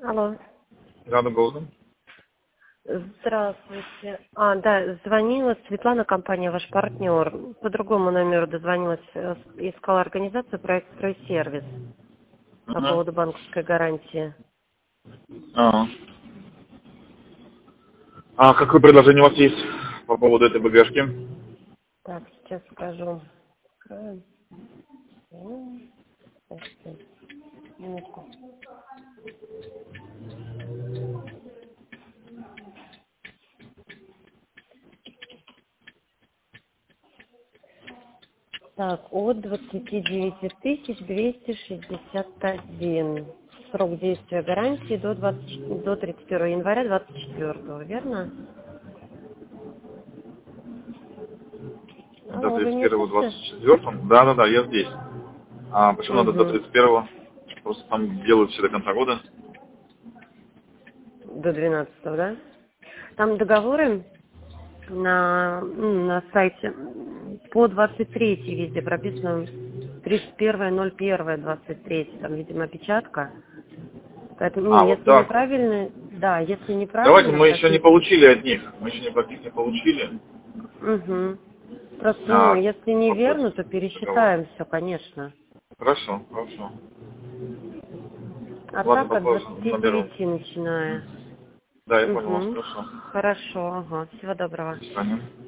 Алло. Рада Голден. Здравствуйте. Да, звонила Светлана, компания «Ваш партнер». По другому номеру дозвонилась, искала организацию проект «Стройсервис» по поводу банковской гарантии. Какое предложение у вас есть по поводу этой БГшки? Так, сейчас скажу. Минутку. Так, от 29 261. Срок действия гарантии до 31 января 24, верно? До Алло, вы меня 31-го, слышите? 24-м? Да, я здесь. Почему надо до Угу. 31-го? Просто там делают все до конца года. До 12, да? Там договоры на сайте по 23 везде прописано 31.01.23, там, видимо, опечатка. Поэтому, Вот если так. неправильно, да, если Давайте, неправильно, мы еще не скажите. получили от них. Мы еще никаких не получили. Угу. Просто, если неверно, то Договор. пересчитаем все, конечно. Хорошо. А Ладно, так от попозже наберу. 29 начиная. Да, я понял вас, Угу. хорошо. Хорошо, ага. Всего доброго. До свидания.